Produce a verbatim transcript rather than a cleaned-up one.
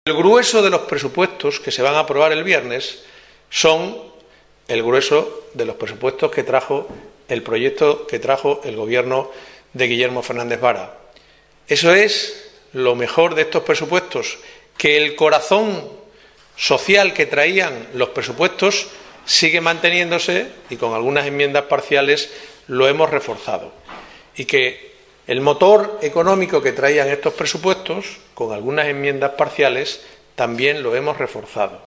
El grueso de los presupuestos que se van a aprobar el viernes son el grueso de los presupuestos que trajo el proyecto que trajo el Gobierno de Guillermo Fernández Vara. Eso es lo mejor de estos presupuestos, que el corazón social que traían los presupuestos sigue manteniéndose y con algunas enmiendas parciales lo hemos reforzado. Y que el motor económico que traían estos presupuestos, con algunas enmiendas parciales, también lo hemos reforzado.